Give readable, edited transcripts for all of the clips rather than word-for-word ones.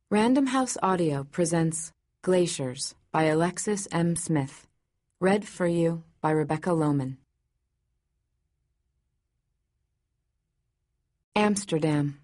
Random House Audio presents Glaciers by Alexis M. Smith. Read for you by Rebecca Lohman. Amsterdam.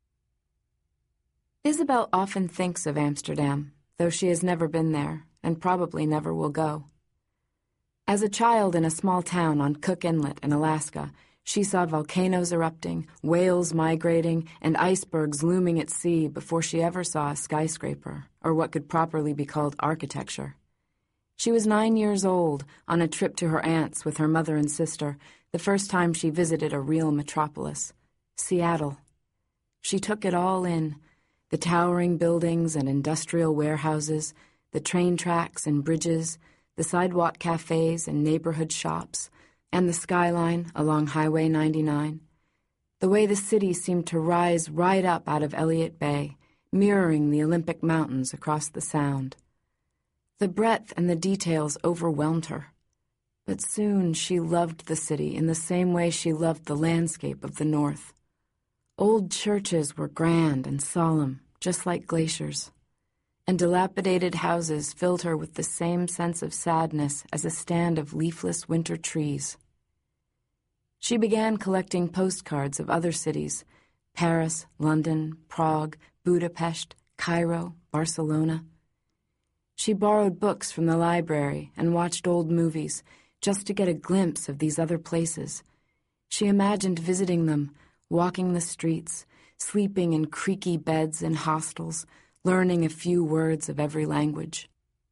Isabel often thinks of Amsterdam, though she has never been there and probably never will go. As a child in a small town on Cook Inlet in Alaska, she saw volcanoes erupting, whales migrating, and icebergs looming at sea before she ever saw a skyscraper, or what could properly be called architecture. She was 9 years old, on a trip to her aunt's with her mother and sister, the first time she visited a real metropolis, Seattle. She took it all in, the towering buildings and industrial warehouses, the train tracks and bridges, the sidewalk cafes and neighborhood shops, and the skyline along Highway 99. The way the city seemed to rise right up out of Elliott Bay, mirroring the Olympic Mountains across the Sound. The breadth and the details overwhelmed her. But soon she loved the city in the same way she loved the landscape of the North. Old churches were grand and solemn, just like glaciers, and dilapidated houses filled her with the same sense of sadness as a stand of leafless winter trees. She began collecting postcards of other cities: Paris, London, Prague, Budapest, Cairo, Barcelona. She borrowed books from the library and watched old movies just to get a glimpse of these other places. She imagined visiting them, walking the streets, sleeping in creaky beds in hostels, learning a few words of every language.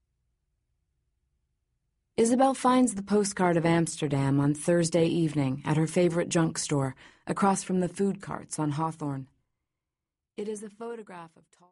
Isabel finds the postcard of Amsterdam on Thursday evening at her favorite junk store across from the food carts on Hawthorne. It is a photograph of tall...